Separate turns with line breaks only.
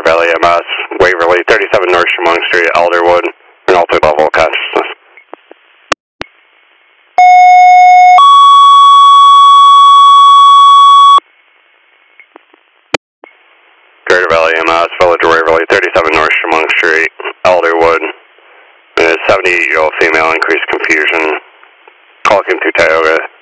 Valley MS, Waverly, 37 North Chemung Street, Elderwood, an altered level of consciousness. Greater Valley MS, Village Waverly, 37 North Chemung Street, Elderwood, and a 78-year-old female, increased confusion. Call Kim to Tioga.